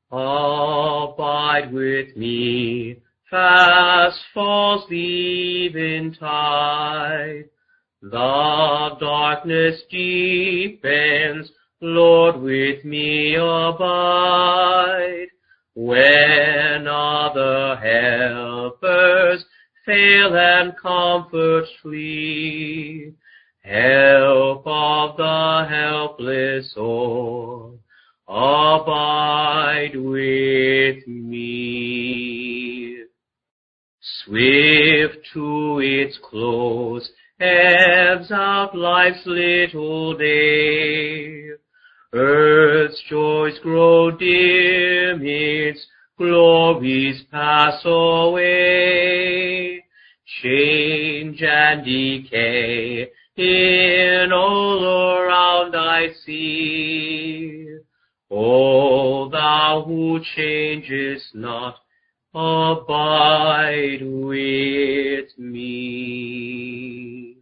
Abide with me, fast falls the eventide. The darkness deepens, Lord, with me abide. When other helpers fail and comforts flee, help of the helpless soul, abide with me. Swift to its close ebbs out life's little day. Earth's joys grow dim, its glories pass away. Change and decay in all around I see. O thou who changest not, abide with me.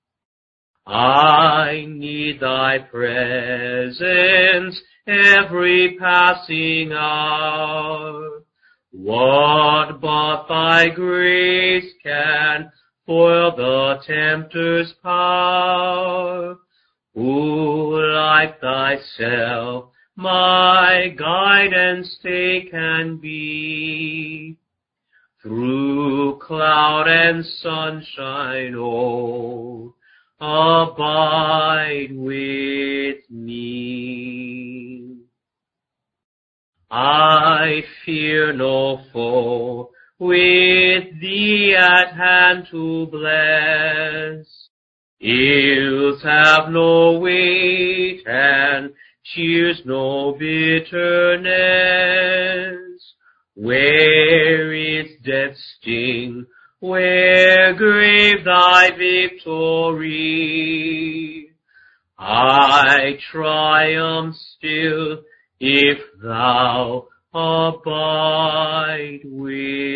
I need thy presence every passing hour. What but thy grace can foil the tempter's power? Who like thyself my guide and stay can be? Through cloud and sunshine, oh, abide with me. I fear no foe, with thee at hand to bless. Ills have no weight, and cheers no bitterness. Where is death's sting? Where grave thy victory? I triumph still if thou abide with